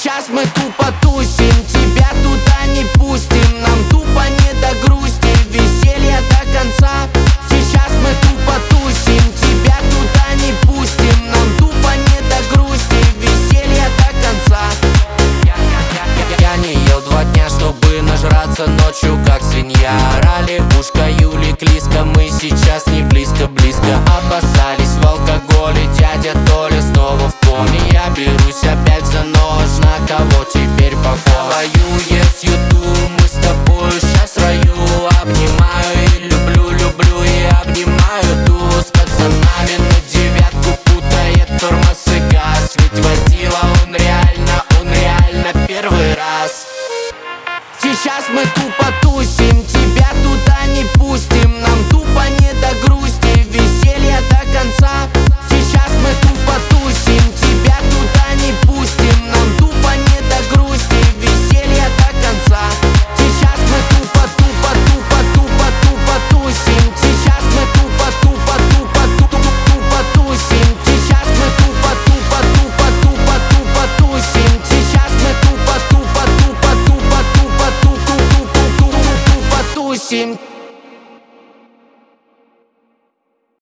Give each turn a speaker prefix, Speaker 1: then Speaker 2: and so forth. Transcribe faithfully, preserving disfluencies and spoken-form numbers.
Speaker 1: Сейчас мы тупо тусим, тебя туда не пустим. Нам тупо не до грусти, веселья до конца. Сейчас мы тупо тусим, тебя туда не пустим. Нам тупо не до грусти, веселья до конца. Я не ел два дня, чтобы нажраться ночью, как свинья. Орали в ушко Юли Клиско, мы сейчас не близко-близко. Обоссались в алкоголе, дядя Толя снова в коме. Я берусь опять за нож, на кого теперь похож? Воюем с YouTube, мы с тобой сейчас в раю. Обнимаю и люблю, люблю и обнимаю. Ту с пацанами на девятку путает тормоз и газ. Ведь водила он реально, он реально первый раз. Сейчас мы тупо тусим, тебя туда не пустим. Нам тупо не